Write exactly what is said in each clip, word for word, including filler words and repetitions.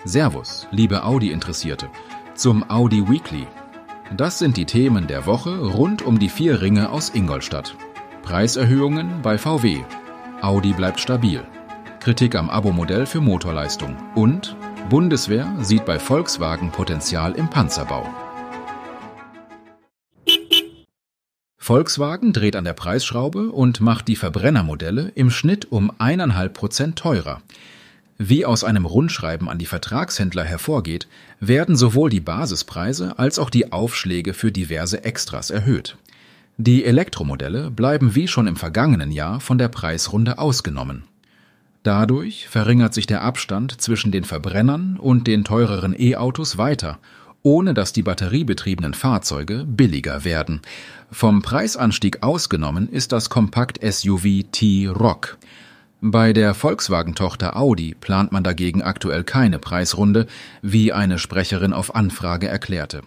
Servus, liebe Audi-Interessierte, zum Audi Weekly. Das sind die Themen der Woche rund um die vier Ringe aus Ingolstadt. Preiserhöhungen bei V W. Audi bleibt stabil. Kritik am Abo-Modell für Motorleistung. Und Bundeswehr sieht bei Volkswagen Potenzial im Panzerbau. Volkswagen dreht an der Preisschraube und macht die Verbrennermodelle im Schnitt um eineinhalb Prozent teurer. Wie aus einem Rundschreiben an die Vertragshändler hervorgeht, werden sowohl die Basispreise als auch die Aufschläge für diverse Extras erhöht. Die Elektromodelle bleiben wie schon im vergangenen Jahr von der Preisrunde ausgenommen. Dadurch verringert sich der Abstand zwischen den Verbrennern und den teureren E-Autos weiter, ohne dass die batteriebetriebenen Fahrzeuge billiger werden. Vom Preisanstieg ausgenommen ist das Kompakt-S U V T-Roc. Bei der Volkswagen-Tochter Audi plant man dagegen aktuell keine Preisrunde, wie eine Sprecherin auf Anfrage erklärte.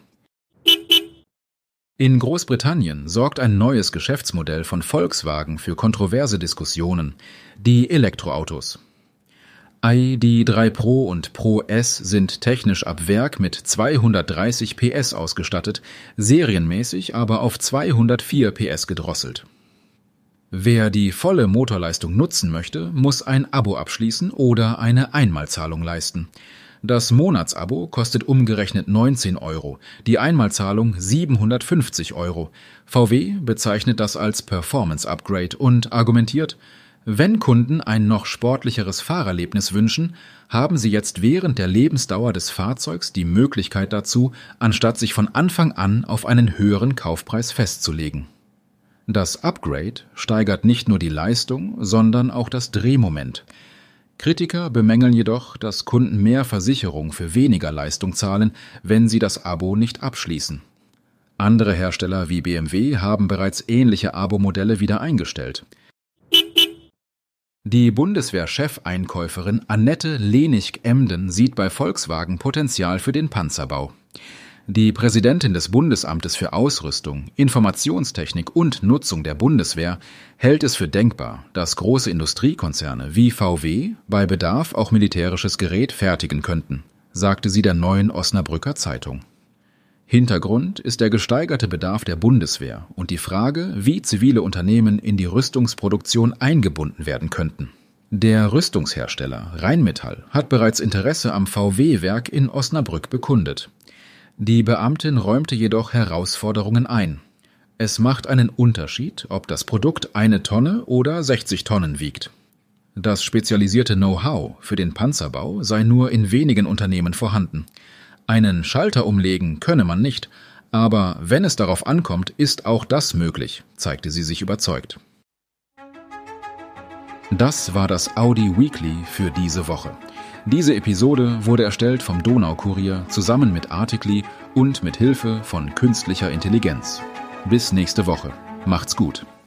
In Großbritannien sorgt ein neues Geschäftsmodell von Volkswagen für kontroverse Diskussionen: die Elektroautos. I D drei Pro und Pro S sind technisch ab Werk mit zweihundertdreißig P S ausgestattet, serienmäßig aber auf zweihundertvier P S gedrosselt. Wer die volle Motorleistung nutzen möchte, muss ein Abo abschließen oder eine Einmalzahlung leisten. Das Monatsabo kostet umgerechnet neunzehn Euro, die Einmalzahlung siebenhundertfünfzig Euro. V W bezeichnet das als Performance-Upgrade und argumentiert: Wenn Kunden ein noch sportlicheres Fahrerlebnis wünschen, haben sie jetzt während der Lebensdauer des Fahrzeugs die Möglichkeit dazu, anstatt sich von Anfang an auf einen höheren Kaufpreis festzulegen. Das Upgrade steigert nicht nur die Leistung, sondern auch das Drehmoment. Kritiker bemängeln jedoch, dass Kunden mehr Versicherung für weniger Leistung zahlen, wenn sie das Abo nicht abschließen. Andere Hersteller wie B M W haben bereits ähnliche Abo-Modelle wieder eingestellt. Die Bundeswehr-Chefeinkäuferin Annette Lenig-Emden sieht bei Volkswagen Potenzial für den Panzerbau. Die Präsidentin des Bundesamtes für Ausrüstung, Informationstechnik und Nutzung der Bundeswehr hält es für denkbar, dass große Industriekonzerne wie V W bei Bedarf auch militärisches Gerät fertigen könnten, sagte sie der Neuen Osnabrücker Zeitung. Hintergrund ist der gesteigerte Bedarf der Bundeswehr und die Frage, wie zivile Unternehmen in die Rüstungsproduktion eingebunden werden könnten. Der Rüstungshersteller Rheinmetall hat bereits Interesse am V W-Werk in Osnabrück bekundet. Die Beamtin räumte jedoch Herausforderungen ein. Es macht einen Unterschied, ob das Produkt eine Tonne oder sechzig Tonnen wiegt. Das spezialisierte Know-how für den Panzerbau sei nur in wenigen Unternehmen vorhanden. Einen Schalter umlegen könne man nicht, aber wenn es darauf ankommt, ist auch das möglich, zeigte sie sich überzeugt. Das war das Audi Weekly für diese Woche. Diese Episode wurde erstellt vom Donaukurier zusammen mit Artikli und mit Hilfe von künstlicher Intelligenz. Bis nächste Woche. Macht's gut.